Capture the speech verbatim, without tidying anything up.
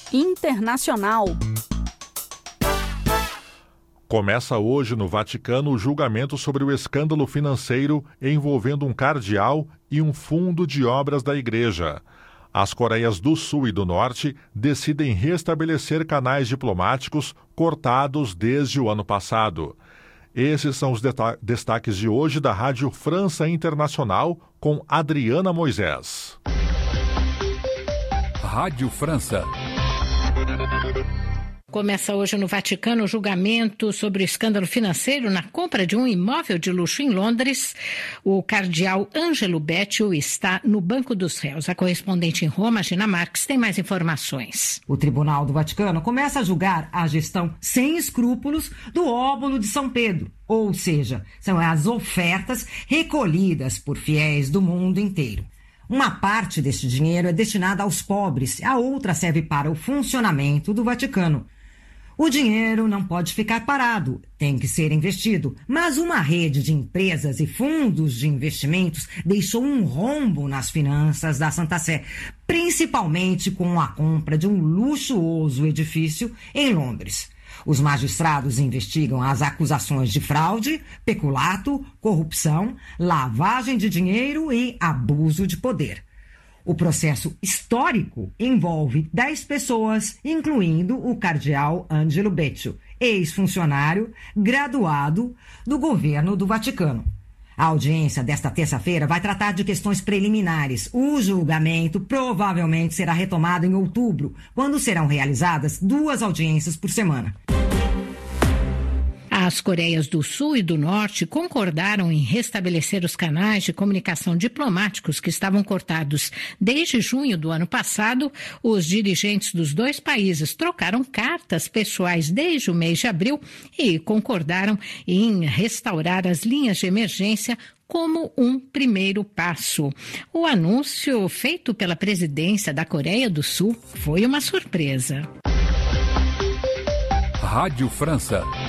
Internacional. Começa hoje no Vaticano o julgamento sobre o escândalo financeiro envolvendo um cardeal e um fundo de obras da Igreja. As Coreias do Sul e do Norte decidem restabelecer canais diplomáticos cortados desde o ano passado. Esses são os destaques de hoje da Rádio França Internacional com Adriana Moisés. Rádio França. Começa hoje no Vaticano o julgamento sobre o escândalo financeiro na compra de um imóvel de luxo em Londres. O cardeal Ângelo Becciu está no banco dos réus. A correspondente em Roma, Gina Marques, tem mais informações. O Tribunal do Vaticano começa a julgar a gestão sem escrúpulos do óbolo de São Pedro. Ou seja, são as ofertas recolhidas por fiéis do mundo inteiro. Uma parte deste dinheiro é destinada aos pobres, a outra serve para o funcionamento do Vaticano. O dinheiro não pode ficar parado, tem que ser investido. Mas uma rede de empresas e fundos de investimentos deixou um rombo nas finanças da Santa Sé, principalmente com a compra de um luxuoso edifício em Londres. Os magistrados investigam as acusações de fraude, peculato, corrupção, lavagem de dinheiro e abuso de poder. O processo histórico envolve dez pessoas, incluindo o cardeal Ângelo Becciu, ex-funcionário graduado do governo do Vaticano. A audiência desta terça-feira vai tratar de questões preliminares. O julgamento provavelmente será retomado em outubro, quando serão realizadas duas audiências por semana. As Coreias do Sul e do Norte concordaram em restabelecer os canais de comunicação diplomáticos que estavam cortados desde junho do ano passado. Os dirigentes dos dois países trocaram cartas pessoais desde o mês de abril e concordaram em restaurar as linhas de emergência como um primeiro passo. O anúncio feito pela presidência da Coreia do Sul foi uma surpresa. Rádio França.